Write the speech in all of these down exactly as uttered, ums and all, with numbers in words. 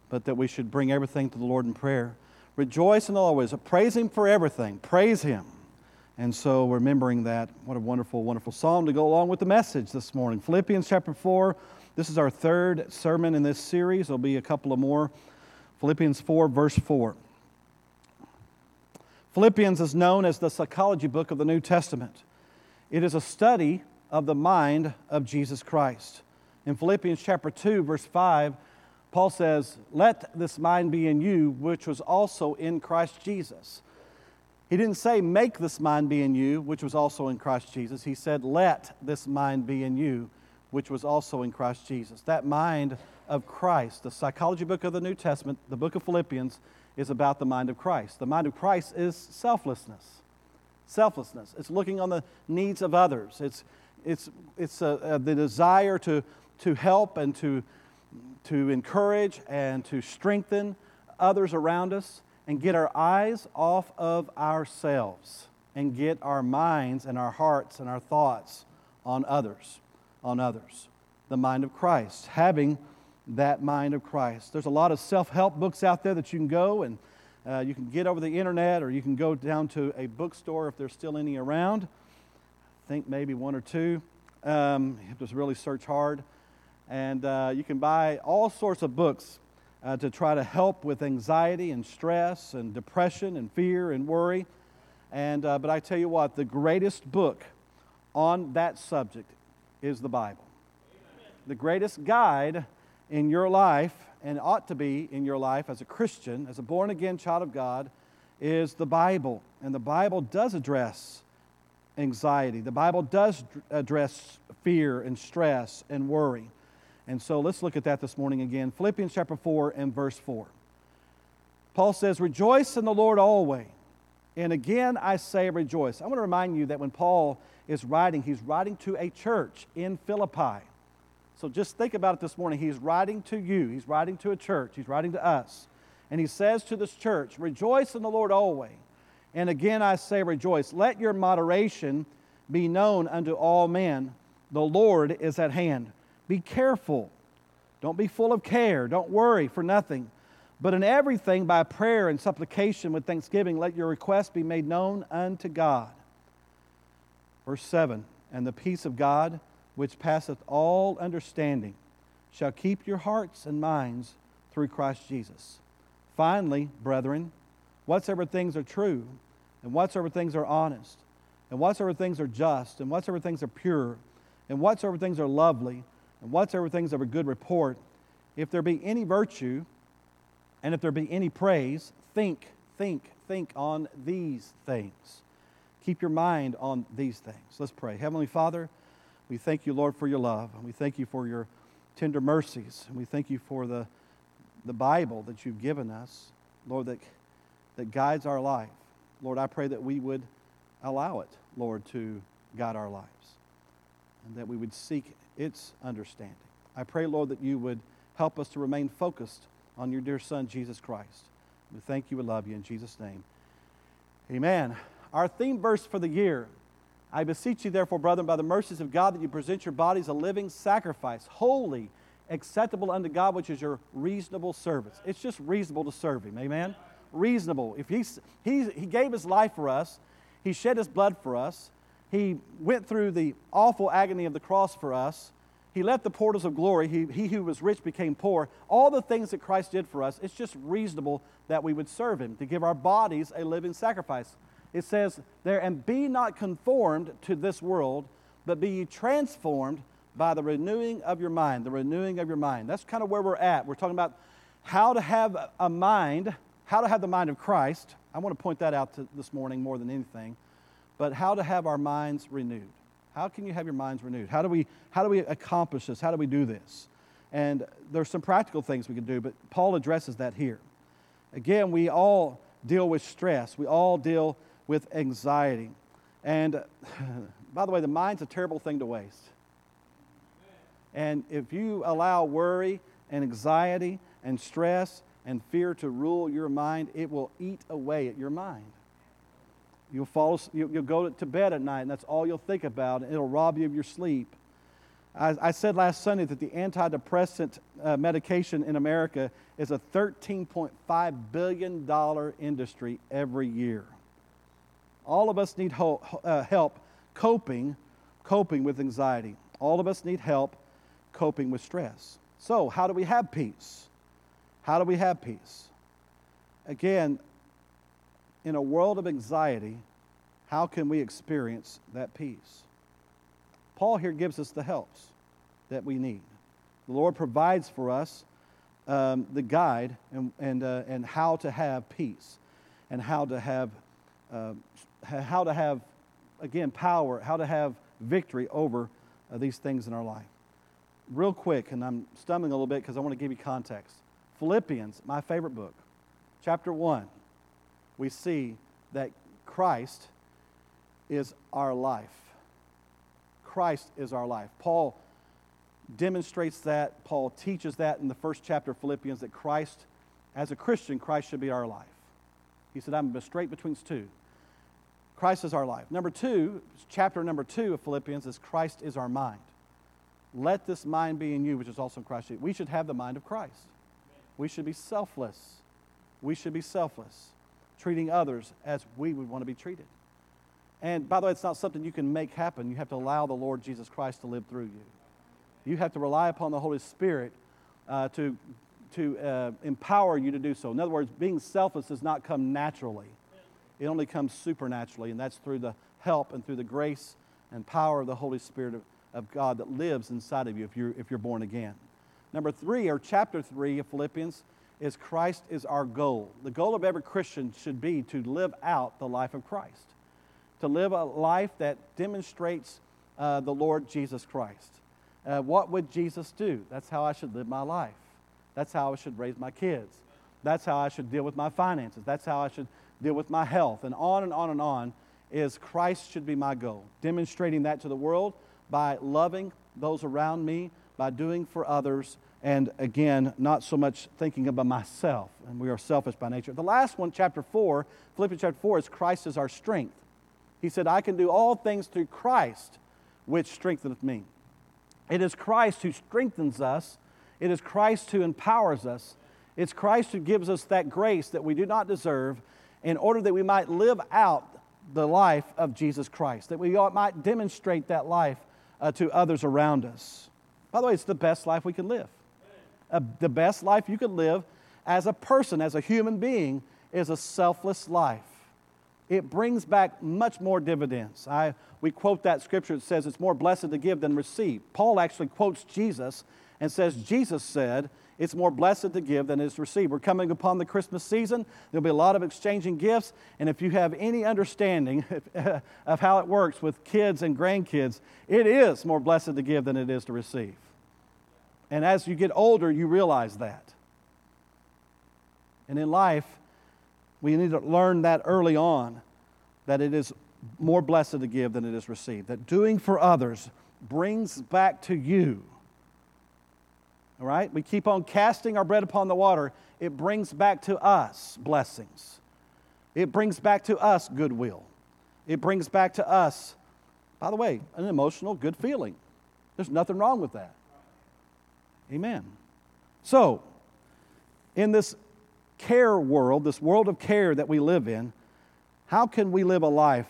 but that we should bring everything to the Lord in prayer. Rejoice in always. Praise Him for everything. Praise Him. And so remembering that, what a wonderful, wonderful psalm to go along with the message this morning. Philippians chapter four. This is our third sermon in this series. There'll be a couple of more. Philippians four, verse four. Philippians is known as the psychology book of the New Testament. It is a study of the mind of Jesus Christ. In Philippians chapter two, verse five, Paul says, "Let this mind be in you, which was also in Christ Jesus." He didn't say, "Make this mind be in you, which was also in Christ Jesus." He said, "Let this mind be in you, which was also in Christ Jesus." That mind of Christ, the psychology book of the New Testament, the book of Philippians, is about the mind of Christ. The mind of Christ is selflessness. Selflessness. It's looking on the needs of others. It's it's it's uh, uh, the desire to to help and to to encourage and to strengthen others around us, and get our eyes off of ourselves and get our minds and our hearts and our thoughts on others, on others. The mind of Christ, having that mind of Christ. There's a lot of self-help books out there that you can go and uh, you can get over the internet, or you can go down to a bookstore if there's still any around. I think maybe one or two. Um, you have to really search hard. And uh, you can buy all sorts of books Uh, to try to help with anxiety and stress and depression and fear and worry. And uh, but I tell you what, the greatest book on that subject is the Bible. Amen. The greatest guide in your life, and ought to be in your life as a Christian, as a born-again child of God, is the Bible. And the Bible does address anxiety. The Bible does address fear and stress and worry. And so let's look at that this morning again. Philippians chapter four and verse four. Paul says, "Rejoice in the Lord always. And again I say rejoice." I want to remind you that when Paul is writing, he's writing to a church in Philippi. So just think about it this morning. He's writing to you. He's writing to a church. He's writing to us. And he says to this church, "Rejoice in the Lord always. And again I say rejoice. Let your moderation be known unto all men. The Lord is at hand. Be careful. Don't be full of care. Don't worry for nothing. But in everything by prayer and supplication with thanksgiving, let your requests be made known unto God." Verse seven, "And the peace of God, which passeth all understanding, shall keep your hearts and minds through Christ Jesus. Finally, brethren, whatsoever things are true, and whatsoever things are honest, and whatsoever things are just, and whatsoever things are pure, and whatsoever things are lovely, and whatsoever things of a good report, if there be any virtue, and if there be any praise, think, think, think on these things." Keep your mind on these things. Let's pray. Heavenly Father, we thank you, Lord, for your love, and we thank you for your tender mercies, and we thank you for the, the Bible that you've given us, Lord, that, that guides our life. Lord, I pray that we would allow it, Lord, to guide our lives, and that we would seek its understanding. I pray, Lord, that you would help us to remain focused on your dear Son, Jesus Christ. We thank you and love you in Jesus' name. Amen. Our theme verse for the year: "I beseech you, therefore, brethren, by the mercies of God, that you present your bodies a living sacrifice, holy, acceptable unto God, which is your reasonable service." It's just reasonable to serve Him. Amen? Reasonable. If he's, he, he gave His life for us, He shed His blood for us, He went through the awful agony of the cross for us. He left the portals of glory. He, he who was rich became poor. All the things that Christ did for us, it's just reasonable that we would serve Him, to give our bodies a living sacrifice. It says there, "And be not conformed to this world, but be ye transformed by the renewing of your mind." The renewing of your mind. That's kind of where we're at. We're talking about how to have a mind, how to have the mind of Christ. I want to point that out to this morning more than anything. But how to have our minds renewed. How can you have your minds renewed? How do we how do we accomplish this? How do we do this? And there's some practical things we can do, but Paul addresses that here. Again, we all deal with stress. We all deal with anxiety. And by the way, the mind's a terrible thing to waste. And if you allow worry and anxiety and stress and fear to rule your mind, it will eat away at your mind. You'll fall, you'll go to bed at night, and that's all you'll think about, and it'll rob you of your sleep. I, I said last Sunday that the antidepressant uh, medication in America is a thirteen point five billion dollars industry every year. All of us need ho- uh, help coping, coping with anxiety. All of us need help coping with stress. So, how do we have peace? How do we have peace? Again, in a world of anxiety, how can we experience that peace? Paul here gives us the helps that we need. The Lord provides for us um, the guide and, and, uh, and how to have peace and how to have, uh, how to have, again, power, how to have victory over uh, these things in our life. Real quick, and I'm stumbling a little bit because I want to give you context. Philippians, my favorite book, chapter one, we see that Christ is our life. Christ is our life. Paul demonstrates that. Paul teaches that in the first chapter of Philippians, that Christ, as a Christian, Christ should be our life. He said, I'm straight between two. Christ is our life. Number two, chapter number two of Philippians is Christ is our mind. Let this mind be in you, which is also in Christ Jesus. We should have the mind of Christ. We should be selfless. We should be selfless, treating others as we would want to be treated. And by the way, it's not something you can make happen. You have to allow the Lord Jesus Christ to live through you. You have to rely upon the Holy Spirit uh, to, to uh, empower you to do so. In other words, being selfless does not come naturally. It only comes supernaturally, and that's through the help and through the grace and power of the Holy Spirit of, of God that lives inside of you if you're, if you're born again. Number three, or chapter three of Philippians, is Christ is our goal. The goal of every Christian should be to live out the life of Christ, to live a life that demonstrates uh, the Lord Jesus Christ. Uh, what would Jesus do? That's how I should live my life. That's how I should raise my kids. That's how I should deal with my finances. That's how I should deal with my health. And on and on and on is Christ should be my goal. Demonstrating that to the world by loving those around me, by doing for others, and again, not so much thinking about myself. And we are selfish by nature. The last one, chapter four, Philippians chapter four, is Christ is our strength. He said, I can do all things through Christ, which strengtheneth me. It is Christ who strengthens us. It is Christ who empowers us. It's Christ who gives us that grace that we do not deserve in order that we might live out the life of Jesus Christ, that we might demonstrate that life uh, to others around us. By the way, it's the best life we can live. Uh, the best life you can live as a person, as a human being, is a selfless life. It brings back much more dividends. I, we quote that scripture that says it's more blessed to give than receive. Paul actually quotes Jesus and says, Jesus said, it's more blessed to give than it is to receive. We're coming upon the Christmas season. There'll be a lot of exchanging gifts. And if you have any understanding of how it works with kids and grandkids, it is more blessed to give than it is to receive. And as you get older, you realize that. And in life, we need to learn that early on, that it is more blessed to give than it is received. That doing for others brings back to you. All right? We keep on casting our bread upon the water. It brings back to us blessings. It brings back to us goodwill. It brings back to us, by the way, an emotional good feeling. There's nothing wrong with that. Amen. So, in this care world, this world of care that we live in, how can we live a life?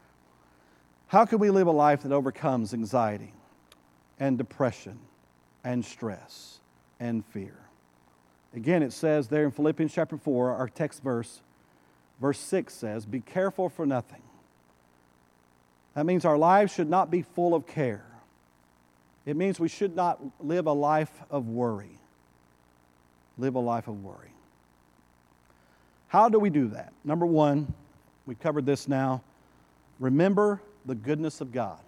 How can we live a life that overcomes anxiety and depression and stress and fear? Again, it says there in Philippians chapter four, our text verse, verse six says, be careful for nothing. That means our lives should not be full of care. It means we should not live a life of worry. Live a life of worry. How do we do that? Number one, we covered this now. Remember the goodness of God.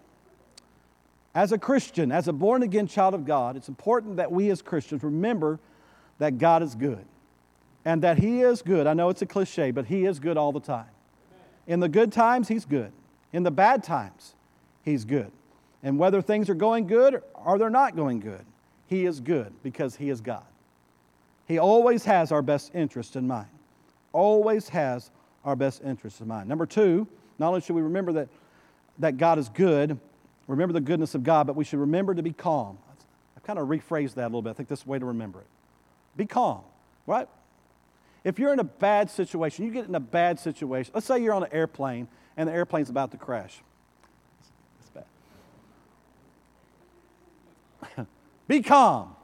As a Christian, as a born-again child of God, it's important that we as Christians remember that God is good. And that He is good. I know it's a cliche, but He is good all the time. In the good times, He's good. In the bad times, He's good. And whether things are going good or they're not going good, He is good because He is God. He always has our best interest in mind. Always has our best interest in mind. Number two, not only should we remember that, that God is good, remember the goodness of God, but we should remember to be calm. I've kind of rephrased that a little bit. I think this is the way to remember it. Be calm, right? If you're in a bad situation, you get in a bad situation. Let's say you're on an airplane and the airplane's about to crash. It's bad. Be calm.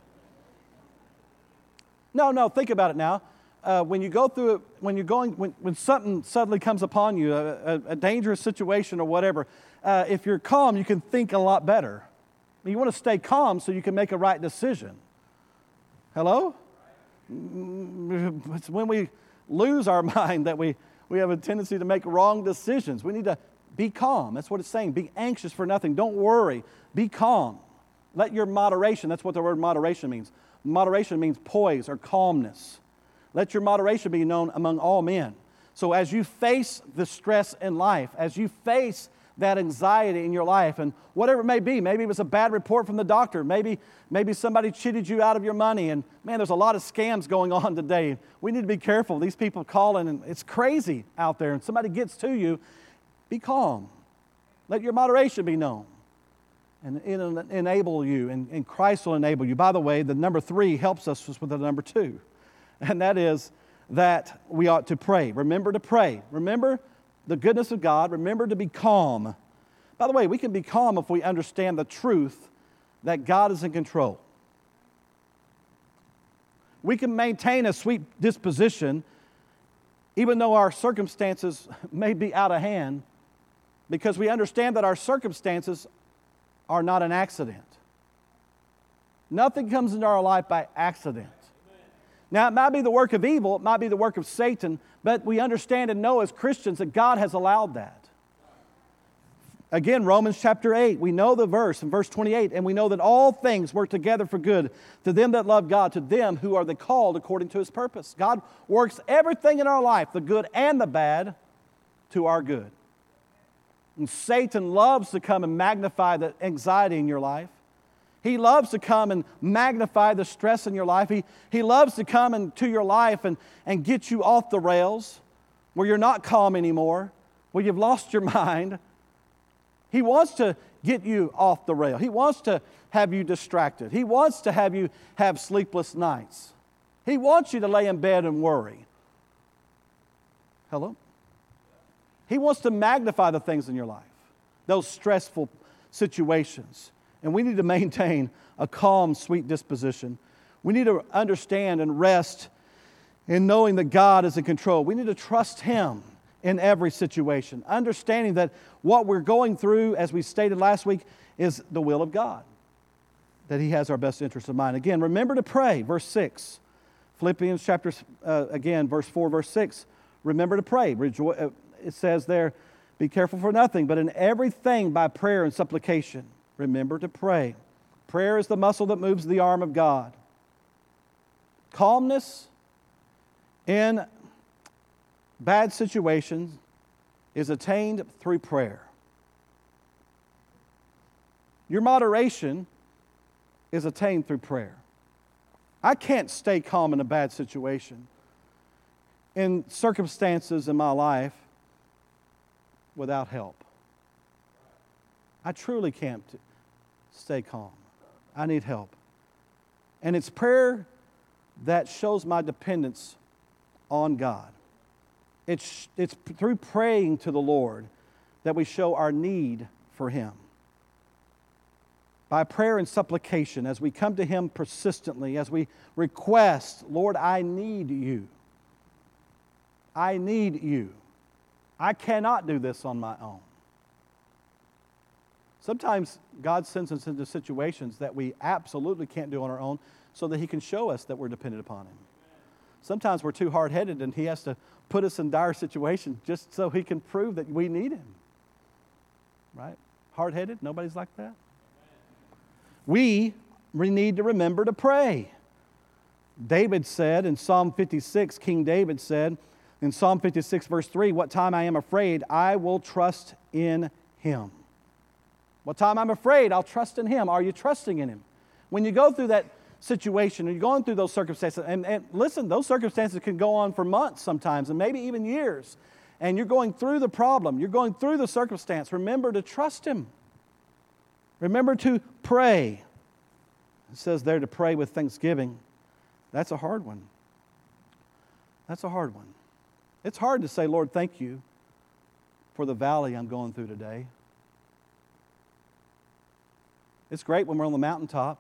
No, no, think about it now. Uh, when you go through it, when you're going, when, when something suddenly comes upon you, a, a, a dangerous situation or whatever, uh, if you're calm, you can think a lot better. You want to stay calm so you can make a right decision. Hello? It's when we lose our mind that we, we have a tendency to make wrong decisions. We need to be calm. That's what it's saying. Be anxious for nothing. Don't worry. Be calm. Let your moderation, that's what the word moderation means. Moderation means poise or calmness. Let your moderation be known among all men. So as you face the stress in life, as you face that anxiety in your life, and whatever it may be, maybe it was a bad report from the doctor, maybe, maybe somebody cheated you out of your money, and man, there's a lot of scams going on today. We need to be careful. These people calling, and it's crazy out there, and somebody gets to you, be calm. Let your moderation be known. And it'll enable you, and, and Christ will enable you. By the way, the number three helps us with the number two, and that is that we ought to pray. Remember to pray. Remember the goodness of God. Remember to be calm. By the way, we can be calm if we understand the truth that God is in control. We can maintain a sweet disposition even though our circumstances may be out of hand, because we understand that our circumstances are not an accident. Nothing comes into our life by accident. Now, it might be the work of evil, it might be the work of Satan, but we understand and know as Christians that God has allowed that. Again, Romans chapter eight, we know the verse in verse twenty-eight, and we know that all things work together for good to them that love God, to them who are the called according to His purpose. God works everything in our life, the good and the bad, to our good. And Satan loves to come and magnify the anxiety in your life. He loves to come and magnify the stress in your life. He, he loves to come into your life and, and get you off the rails where you're not calm anymore, where you've lost your mind. He wants to get you off the rail. He wants to have you distracted. He wants to have you have sleepless nights. He wants you to lay in bed and worry. Hello? He wants to magnify the things in your life, those stressful situations. And we need to maintain a calm, sweet disposition. We need to understand and rest in knowing that God is in control. We need to trust Him in every situation, understanding that what we're going through, as we stated last week, is the will of God, that He has our best interest in mind. Again, remember to pray, verse six. Philippians chapter, uh, again, verse four, verse six. Remember to pray. Rejo- uh, it says there, be careful for nothing, but in everything by prayer and supplication. Remember to pray. Prayer is the muscle that moves the arm of God. Calmness in bad situations is attained through prayer. Your moderation is attained through prayer. I can't stay calm in a bad situation, in circumstances in my life, without help. I truly can't stay calm. I need help. And it's prayer that shows my dependence on God. It's, it's through praying to the Lord that we show our need for Him. By prayer and supplication, as we come to Him persistently, as we request, Lord, I need You. I need You. I cannot do this on my own. Sometimes God sends us into situations that we absolutely can't do on our own so that He can show us that we're dependent upon Him. Sometimes we're too hard-headed and He has to put us in dire situations just so He can prove that we need Him. Right? Hard-headed? Nobody's like that? We need to remember to pray. David said in Psalm fifty-six, King David said in Psalm fifty-six verse three, what time I am afraid, I will trust in Him. What time I'm afraid, I'll trust in Him. Are you trusting in Him? When you go through that situation, or you're going through those circumstances, and, and listen, those circumstances can go on for months sometimes, and maybe even years, and you're going through the problem, you're going through the circumstance, remember to trust Him. Remember to pray. It says there to pray with thanksgiving. That's a hard one. That's a hard one. It's hard to say, Lord, thank you for the valley I'm going through today. It's great when we're on the mountaintop.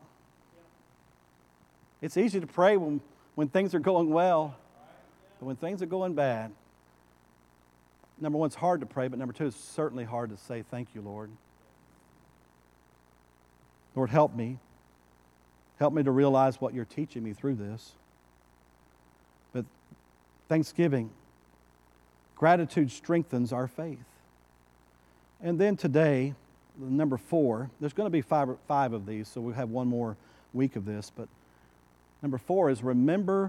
It's easy to pray when, when things are going well, but when things are going bad, number one, it's hard to pray, but number two, it's certainly hard to say, thank you, Lord. Lord, help me. Help me to realize what you're teaching me through this. But thanksgiving, gratitude strengthens our faith. And then today, number four, there's going to be five, five of these, so we'll have one more week of this. But number four is remember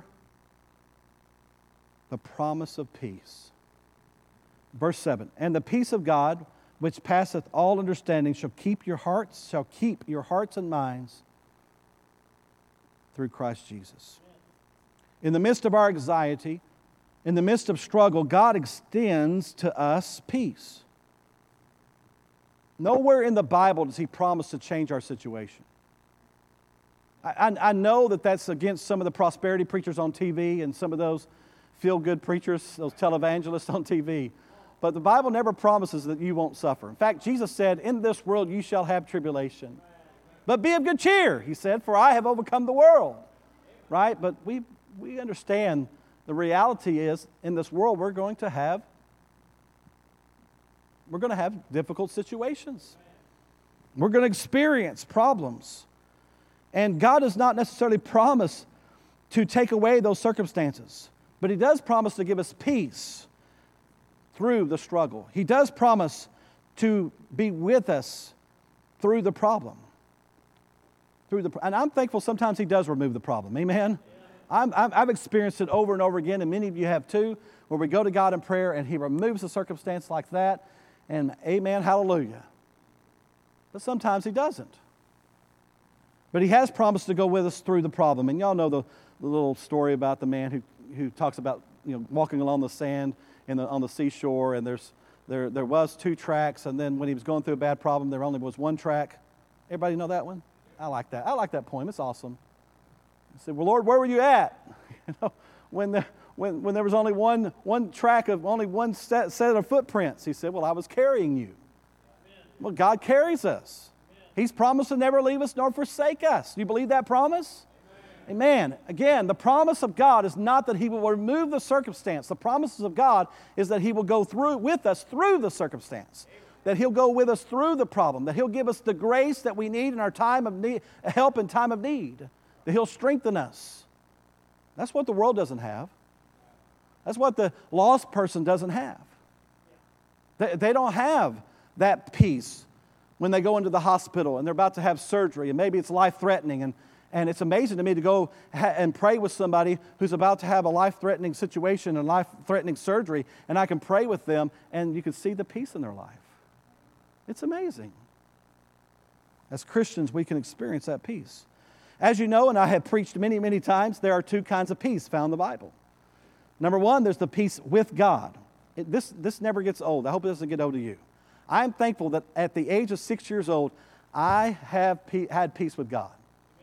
the promise of peace. Verse seven, and the peace of God, which passeth all understanding, shall keep your hearts, shall keep your hearts and minds through Christ Jesus. In the midst of our anxiety, in the midst of struggle, God extends to us peace. Nowhere in the Bible does He promise to change our situation. I, I, I know that that's against some of the prosperity preachers on T V and some of those feel-good preachers, those televangelists on T V. But the Bible never promises that you won't suffer. In fact, Jesus said, in this world you shall have tribulation. But be of good cheer, He said, for I have overcome the world. Right? But we, we understand the reality is in this world we're going to have we're going to have difficult situations. We're going to experience problems. And God does not necessarily promise to take away those circumstances, but He does promise to give us peace through the struggle. He does promise to be with us through the problem. Through the, and I'm thankful sometimes He does remove the problem. Amen? I'm, I'm, I've experienced it over and over again, and many of you have too, where we go to God in prayer and He removes a circumstance like that, and amen, hallelujah. But sometimes He doesn't. But He has promised to go with us through the problem. And y'all know the, the little story about the man who, who talks about, you know, walking along the sand in the, on the seashore, and there's there there was two tracks, and then when he was going through a bad problem, there only was one track. Everybody know that one? I like that. I like that poem. It's awesome. I said, well, Lord, where were you at? You know, when the when when there was only one one track of only one set, set of footprints. He said, well, I was carrying you. Amen. Well, God carries us. Amen. He's promised to never leave us nor forsake us. Do you believe that promise? Amen. Amen. Again, the promise of God is not that He will remove the circumstance. The promises of God is that He will go through with us through the circumstance. Amen. That He'll go with us through the problem. That He'll give us the grace that we need in our time of need, help in time of need. That He'll strengthen us. That's what the world doesn't have. That's what the lost person doesn't have. They, they don't have that peace when they go into the hospital and they're about to have surgery, and maybe it's life-threatening, and And it's amazing to me to go ha- and pray with somebody who's about to have a life-threatening situation and life-threatening surgery, and I can pray with them, and you can see the peace in their life. It's amazing. As Christians, we can experience that peace. As you know, and I have preached many, many times, there are two kinds of peace found in the Bible. Number one, there's the peace with God. It, this, this never gets old. I hope it doesn't get old to you. I'm thankful that at the age of six years old, I have pe- had peace with God.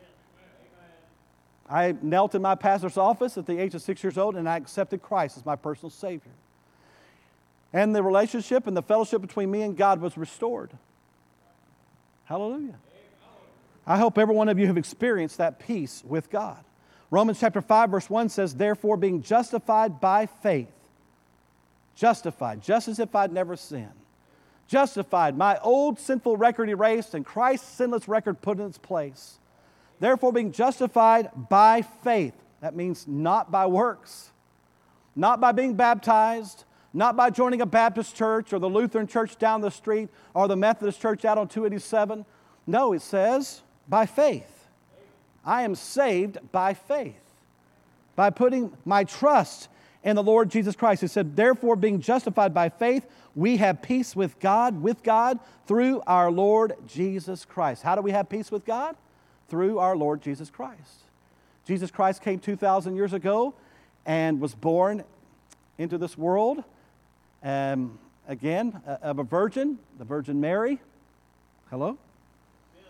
I knelt in my pastor's office at the age of six years old, and I accepted Christ as my personal Savior. And the relationship and the fellowship between me and God was restored. Hallelujah. I hope every one of you have experienced that peace with God. Romans chapter five, verse one says, therefore, being justified by faith, justified, just as if I'd never sinned, justified, my old sinful record erased, and Christ's sinless record put in its place. Therefore, being justified by faith, that means not by works, not by being baptized, not by joining a Baptist church or the Lutheran church down the street or the Methodist church out on two eighty-seven. No, it says by faith. I am saved by faith, by putting my trust in the Lord Jesus Christ. He said, therefore, being justified by faith, we have peace with God, with God, through our Lord Jesus Christ. How do we have peace with God? Through our Lord Jesus Christ. Jesus Christ came two thousand years ago and was born into this world, um, again, uh, of a virgin, the Virgin Mary. Hello?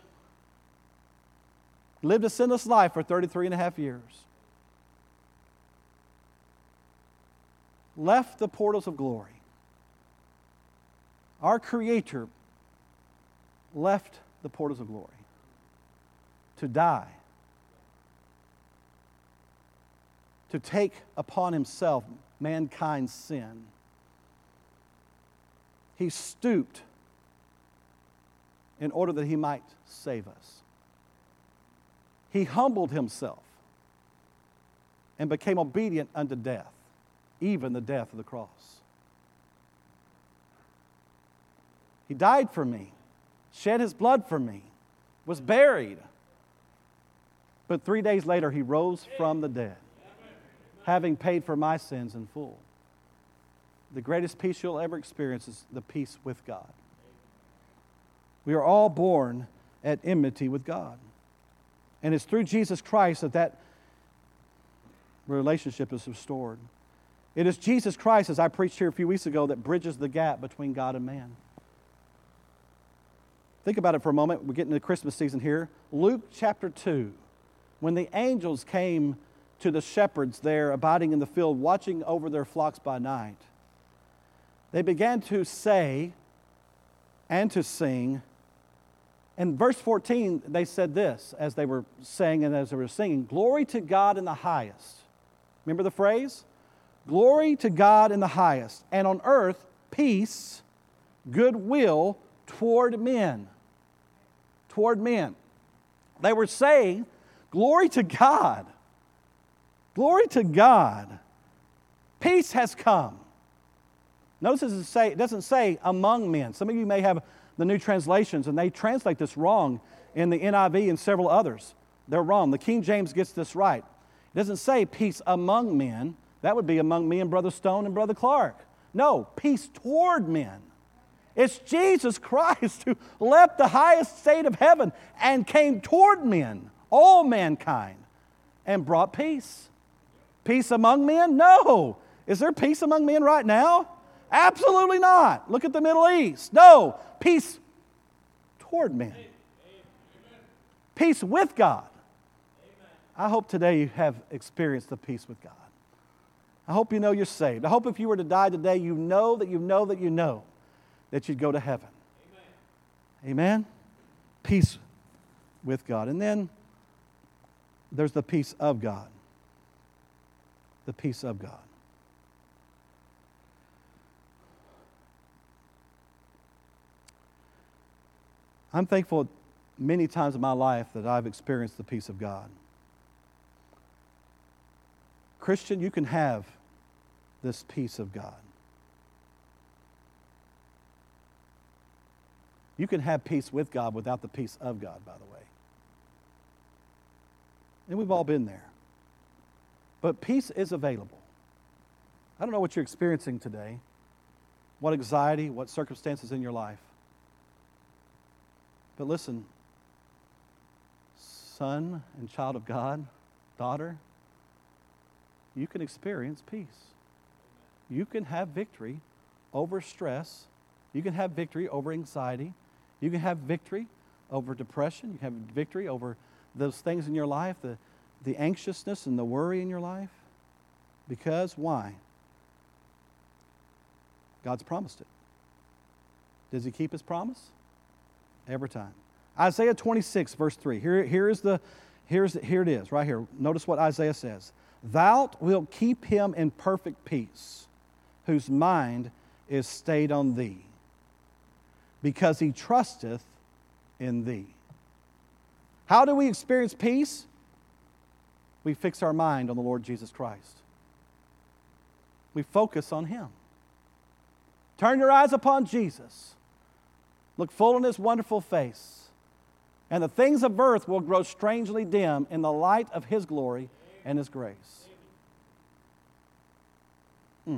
lived a sinless life for thirty-three and a half years, left the portals of glory. Our Creator left the portals of glory to die, to take upon himself mankind's sin. He stooped in order that he might save us. He humbled himself and became obedient unto death, even the death of the cross. He died for me, shed his blood for me, was buried. But three days later, he rose from the dead, having paid for my sins in full. The greatest peace you'll ever experience is the peace with God. We are all born at enmity with God. And it's through Jesus Christ that that relationship is restored. It is Jesus Christ, as I preached here a few weeks ago, that bridges the gap between God and man. Think about it for a moment. We're getting into the Christmas season here. Luke chapter two. When the angels came to the shepherds there abiding in the field, watching over their flocks by night, they began to say and to sing. In verse fourteen, they said this as they were saying and as they were singing, "Glory to God in the highest." Remember the phrase? Glory to God in the highest, and on earth peace, goodwill toward men. Toward men. They were saying, glory to God. Glory to God. Peace has come. Notice it doesn't say, it doesn't say among men. Some of you may have the new translations, and they translate this wrong in the N I V and several others. They're wrong. The King James gets this right. It doesn't say peace among men. That would be among me and Brother Stone and Brother Clark. No, peace toward men. It's Jesus Christ who left the highest state of heaven and came toward men, all mankind, and brought peace. Peace among men? No. Is there peace among men right now? Absolutely not. Look at the Middle East. No. Peace toward men. Peace with God. I hope today you have experienced the peace with God. I hope you know you're saved. I hope if you were to die today, you know that you know that you know that you'd go to heaven. Amen. Amen? Peace with God. And then there's the peace of God. The peace of God. I'm thankful many times in my life that I've experienced the peace of God. Christian, you can have this peace of God. You can have peace with God without the peace of God, by the way. And we've all been there. But peace is available. I don't know what you're experiencing today, what anxiety, what circumstances in your life. But listen, son and child of God, daughter, you can experience peace. You can have victory over stress. You can have victory over anxiety. You can have victory over depression. You can have victory over those things in your life, the, the anxiousness and the worry in your life. Because why? God's promised it. Does He keep His promise? Every time. Isaiah twenty-six, verse three. Here, here, is the, here's the, here it is, right here. Notice what Isaiah says. Thou wilt keep him in perfect peace, whose mind is stayed on thee, because he trusteth in thee. How do we experience peace? We fix our mind on the Lord Jesus Christ. We focus on Him. Turn your eyes upon Jesus. Look full in His wonderful face, and the things of earth will grow strangely dim in the light of His glory and His grace. Mm.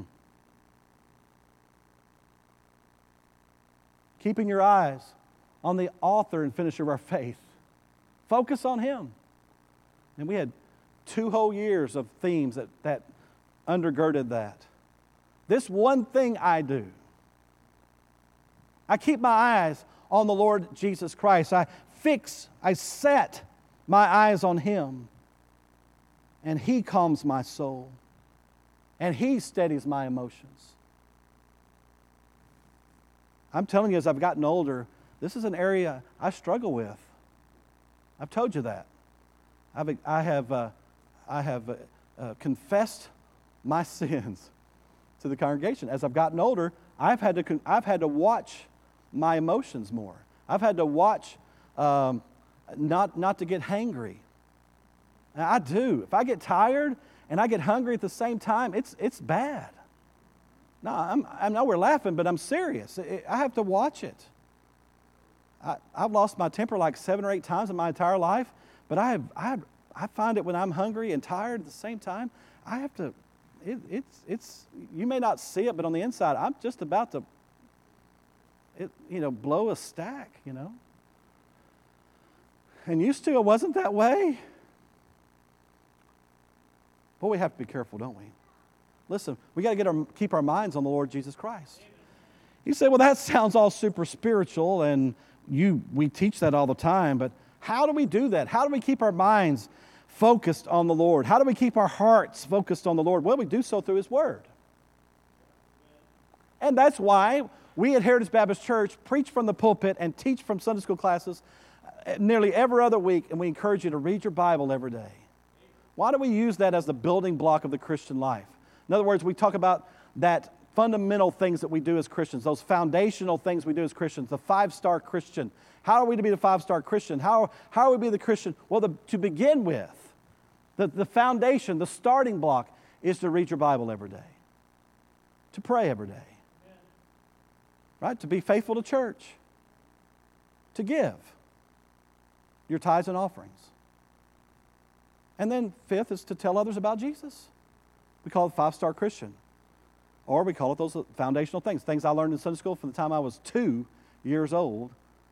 Keeping your eyes on the author and finisher of our faith. Focus on Him. And we had two whole years of themes that, that undergirded that. This one thing I do. I keep my eyes on the Lord Jesus Christ. I fix, I set my eyes on Him, and He calms my soul, and He steadies my emotions. I'm telling you, as I've gotten older, this is an area I struggle with. I've told you that. I've, I have, uh, I have uh, uh, confessed my sins to the congregation. As I've gotten older, I've had to, I've had to watch my emotions more. I've had to watch um, not, not to get hangry. And I do. If I get tired and I get hungry at the same time, it's, it's bad. No, I'm, I know we're laughing, but I'm serious. I have to watch it. I, I've lost my temper like seven or eight times in my entire life, but I have, I have, I find it when I'm hungry and tired at the same time, I have to, it, it's, it's, you may not see it, but on the inside, I'm just about to, it, you know, blow a stack, you know. And used to, it wasn't that way. But we have to be careful, don't we? Listen, we got to get our, keep our minds on the Lord Jesus Christ. You say, well, that sounds all super spiritual, and you we teach that all the time, but how do we do that? How do we keep our minds focused on the Lord? How do we keep our hearts focused on the Lord? Well, we do so through His Word. And that's why we at Heritage Baptist Church preach from the pulpit and teach from Sunday school classes nearly every other week, and we encourage you to read your Bible every day. Why do we use that as the building block of the Christian life? In other words, we talk about that fundamental things that we do as Christians, those foundational things we do as Christians, the five-star Christian. How are we to be the five-star Christian? How, how are we to be the Christian? Well, the, to begin with, the, the foundation, the starting block is to read your Bible every day, to pray every day, right? To be faithful to church, to give your tithes and offerings. And then fifth is to tell others about Jesus. We call it five-star Christian. Or we call it those foundational things, things I learned in Sunday school from the time I was two years old.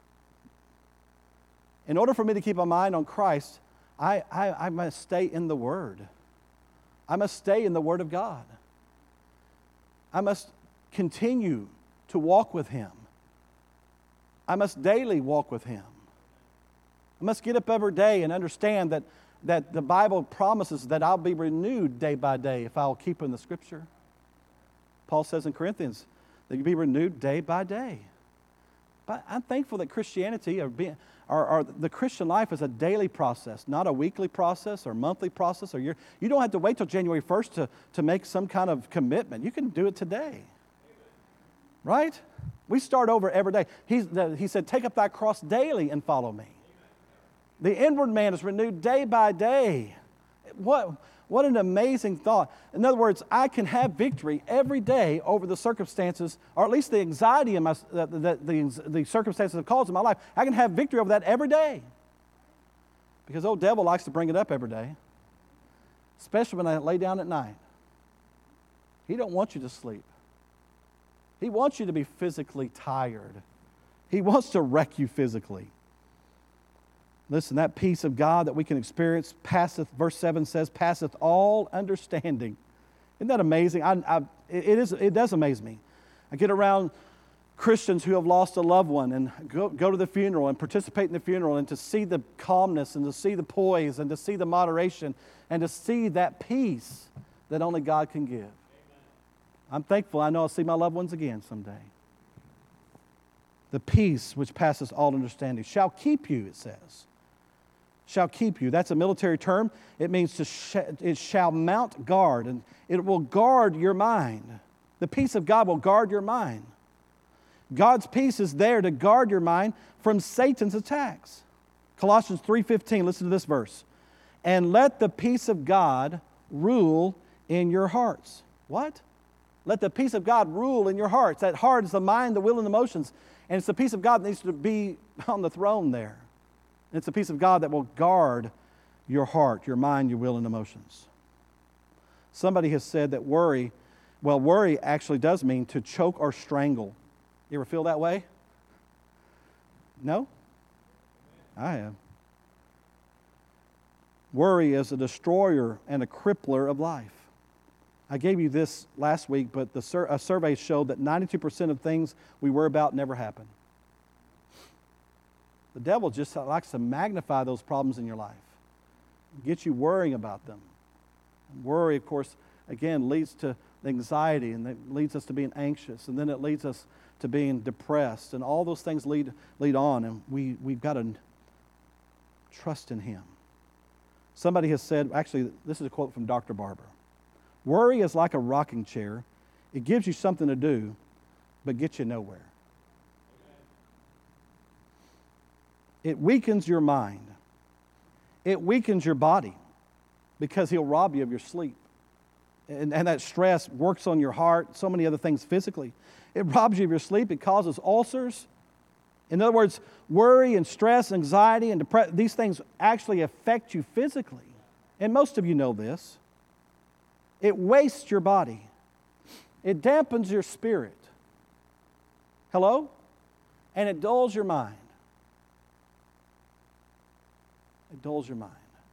In order for me to keep my mind on Christ, I, I, I must stay in the Word. I must stay in the Word of God. I must continue to walk with Him. I must daily walk with Him. I must get up every day and understand that, that the Bible promises that I'll be renewed day by day if I'll keep in the Scripture. Paul says in Corinthians that you be renewed day by day. But I'm thankful that Christianity or, being, or, or the Christian life is a daily process, not a weekly process or monthly process or year. You don't have to wait till January first to, to make some kind of commitment. You can do it today. Right? We start over every day. He's, he said, take up thy cross daily and follow me. The inward man is renewed day by day. What, what an amazing thought. In other words, I can have victory every day over the circumstances, or at least the anxiety in my, the, the, the, the circumstances have caused in my life. I can have victory over that every day. Because old devil likes to bring it up every day, especially when I lay down at night. He don't want you to sleep. He wants you to be physically tired. He wants to wreck you physically. Listen, that peace of God that we can experience passeth, verse seven says, passeth all understanding. Isn't that amazing? I, I, it, is, it does amaze me. I get around Christians who have lost a loved one and go, go to the funeral and participate in the funeral and to see the calmness and to see the poise and to see the moderation and to see that peace that only God can give. Amen. I'm thankful I know I'll see my loved ones again someday. The peace which passes all understanding shall keep you, it says. Shall keep you. That's a military term. It means to sh- it shall mount guard, and it will guard your mind. The peace of God will guard your mind. God's peace is there to guard your mind from Satan's attacks. Colossians three fifteen, listen to this verse. And let the peace of God rule in your hearts. What? Let the peace of God rule in your hearts. That heart is the mind, the will, and the emotions. And it's the peace of God that needs to be on the throne there. And it's the peace of God that will guard your heart, your mind, your will, and emotions. Somebody has said that worry, well, worry actually does mean to choke or strangle. You ever feel that way? No? I have. Worry is a destroyer and a crippler of life. I gave you this last week, but the sur- a survey showed that ninety-two percent of things we worry about never happen. The devil just likes to magnify those problems in your life. get you worrying about them. Worry, of course, again, leads to anxiety, and it leads us to being anxious, and then it leads us to being depressed, and all those things lead lead on, and we, we've got to trust in Him. Somebody has said, actually, this is a quote from Doctor Barber, worry is like a rocking chair. It gives you something to do, but gets you nowhere. It weakens your mind. It weakens your body because he'll rob you of your sleep. And, and that stress works on your heart, so many other things physically. It robs you of your sleep. It causes ulcers. In other words, worry and stress, anxiety, and depression, these things actually affect you physically. And most of you know this. It wastes your body. It dampens your spirit. Hello? And it dulls your mind. It dulls your mind.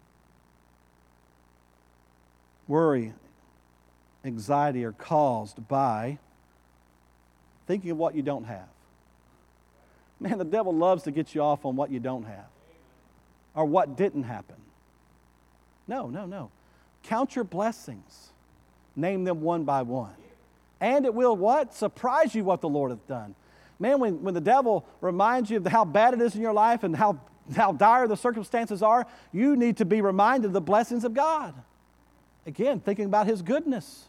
Worry, anxiety are caused by thinking of what you don't have. Man, the devil loves to get you off on what you don't have or what didn't happen. No, no, no. Count your blessings. Name them one by one. And it will what? Surprise you what the Lord hath done. Man, when, when the devil reminds you of how bad it is in your life and how, how dire the circumstances are, you need to be reminded of the blessings of God. Again, thinking about His goodness.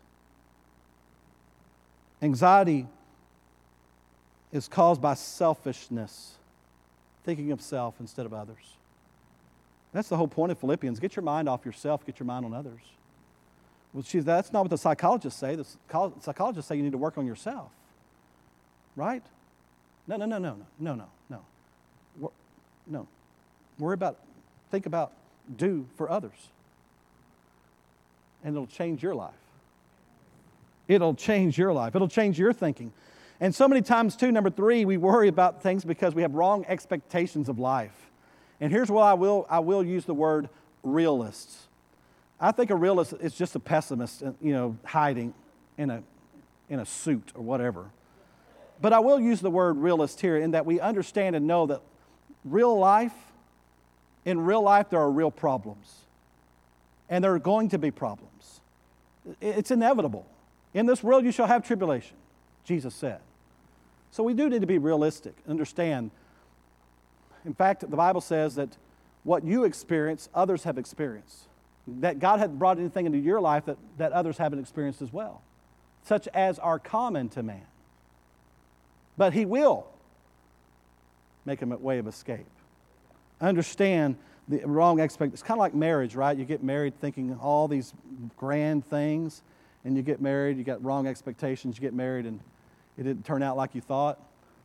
Anxiety is caused by selfishness, thinking of self instead of others. That's the whole point of Philippians. Get your mind off yourself, get your mind on others. Well, geez, that's not what the psychologists say. The psychologists say you need to work on yourself. Right? No, no, no, no, no, no, no, no. No. Worry about, think about, do for others. And it'll change your life. It'll change your life. It'll change your thinking. And so many times, too, number three, we worry about things because we have wrong expectations of life. And here's why I will, I will use the word realists. I think a realist is just a pessimist, you know, hiding in a, in a suit or whatever. But I will use the word realist here in that we understand and know that real life, in real life, there are real problems. And there are going to be problems. It's inevitable. In this world you shall have tribulation, Jesus said. So we do need to be realistic, understand. In fact, the Bible says that what you experience, others have experienced. That God had brought anything into your life that, that others haven't experienced as well, such as are common to man. But He will make a way of escape. Understand the wrong expectations. It's kind of like marriage, right? You get married thinking all these grand things, and you get married, you got wrong expectations, you get married, and it didn't turn out like you thought.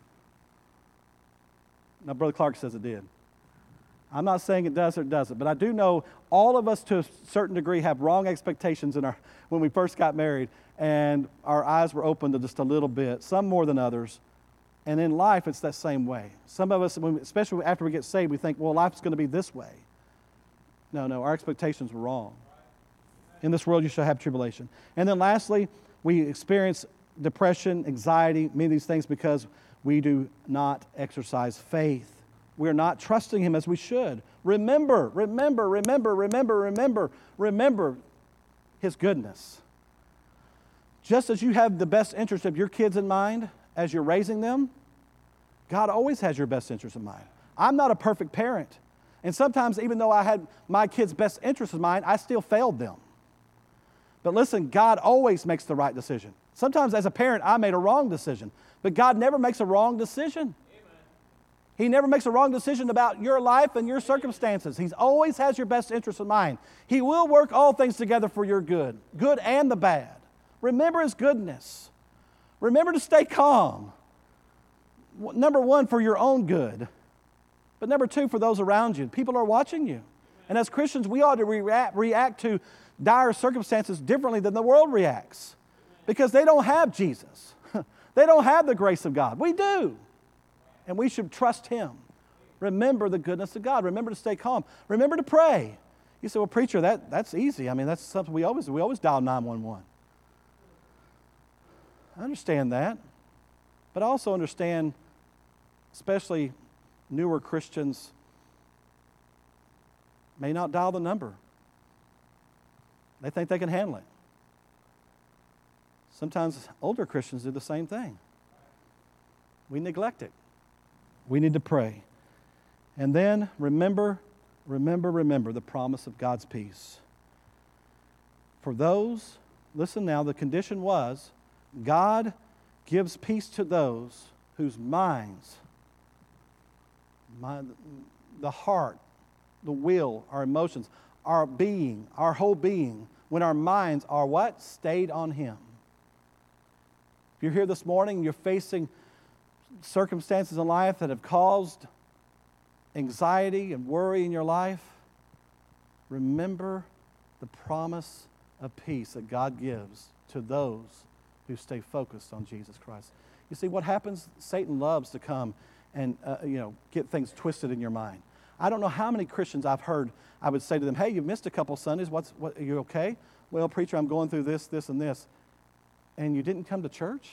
Now, Brother Clark says it did. I'm not saying it does or it doesn't, but I do know all of us to a certain degree have wrong expectations in our when we first got married, and our eyes were opened to just a little bit, some more than others. And in life, it's that same way. Some of us, especially after we get saved, we think, well, life's going to be this way. No, no, our expectations were wrong. In this world, you shall have tribulation. And then lastly, we experience depression, anxiety, many of these things because we do not exercise faith. We are not trusting Him as we should. Remember, remember, remember, remember, remember, remember His goodness. Just as you have the best interest of your kids in mind as you're raising them, God always has your best interest in mind. I'm not a perfect parent. And sometimes, even though I had my kids' best interest in mind, I still failed them. But listen, God always makes the right decision. Sometimes as a parent, I made a wrong decision. But God never makes a wrong decision. He never makes a wrong decision about your life and your circumstances. He always has your best interest in mind. He will work all things together for your good, good and the bad. Remember His goodness. Remember to stay calm. Number one, for your own good. But number two, for those around you. People are watching you. And as Christians, we ought to react, react to dire circumstances differently than the world reacts. Because they don't have Jesus. They don't have the grace of God. We do. And we should trust Him. Remember the goodness of God. Remember to stay calm. Remember to pray. You say, well, preacher, that, that's easy. I mean, that's something we always do. We always dial nine one one. I understand that. But I also understand, especially newer Christians may not dial the number They think they can handle it. Sometimes older Christians do the same thing. We neglect it. We need to pray. And then remember, remember, remember the promise of God's peace. For those, listen now, the condition was God gives peace to those whose minds, mind, the heart, the will, our emotions, our being, our whole being, when our minds are what? Stayed on Him. If you're here this morning and you're facing circumstances in life that have caused anxiety and worry in your life, remember the promise of peace that God gives to those who stay focused on Jesus Christ. You see, what happens, Satan loves to come and uh, you know, get things twisted in your mind. I don't know how many Christians I've heard, I would say to them, hey, you've missed a couple Sundays. What's, what, are you okay? Well, preacher, I'm going through this, this, and this. And you didn't come to church?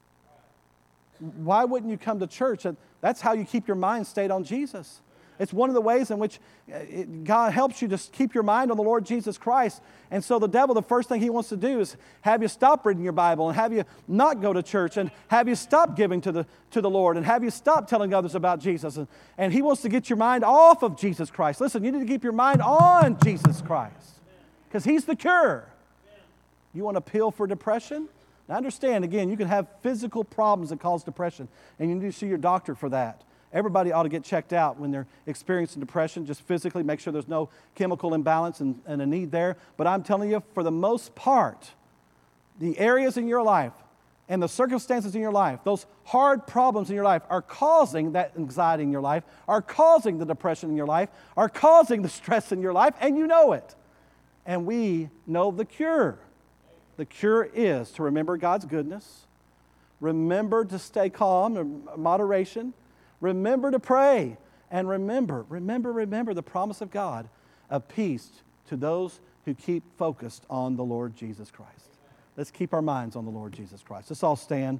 Why wouldn't you come to church? That's how you keep your mind stayed on Jesus. It's one of the ways in which it, God helps you to keep your mind on the Lord Jesus Christ. And so the devil, the first thing he wants to do is have you stop reading your Bible and have you not go to church and have you stop giving to the, to the Lord and have you stop telling others about Jesus. And, and he wants to get your mind off of Jesus Christ. Listen, you need to keep your mind on Jesus Christ because He's the cure. You want a pill for depression? Now understand, again, you can have physical problems that cause depression, and you need to see your doctor for that. Everybody ought to get checked out when they're experiencing depression, just physically make sure there's no chemical imbalance and, and a need there. But I'm telling you, for the most part, the areas in your life and the circumstances in your life, those hard problems in your life are causing that anxiety in your life, are causing the depression in your life, are causing the stress in your life, and you know it. And we know the cure. The cure is to remember God's goodness, remember to stay calm and moderation, remember to pray, and remember, remember, remember the promise of God of peace to those who keep focused on the Lord Jesus Christ. Let's keep our minds on the Lord Jesus Christ. Let's all stand.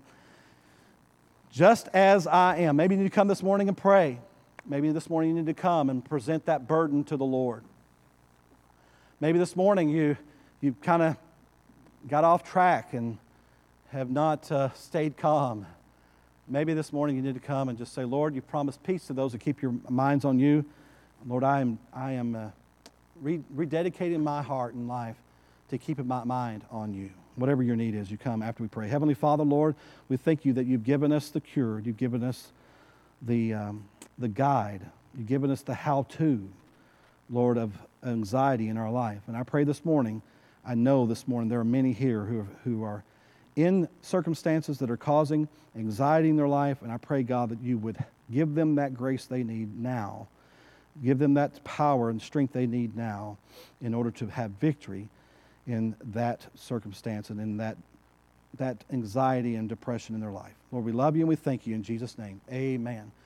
Just as I am. Maybe you need to come this morning and pray. Maybe this morning you need to come and present that burden to the Lord. Maybe this morning you, you kind of got off track and have not uh, stayed calm. Maybe this morning you need to come and just say, Lord, you promised peace to those who keep your minds on you. Lord, I am, I am uh, re- rededicating my heart and life to keeping my mind on you. Whatever your need is, you come after we pray. Heavenly Father, Lord, we thank you that you've given us the cure. You've given us the, um, the guide. You've given us the how-to, Lord, of anxiety in our life. And I pray this morning, I know this morning there are many here who, who are in circumstances that are causing anxiety in their life, and I pray, God, that you would give them that grace they need now. Give them that power and strength they need now in order to have victory in that circumstance and in that, that anxiety and depression in their life. Lord, we love you and we thank you in Jesus' name. Amen.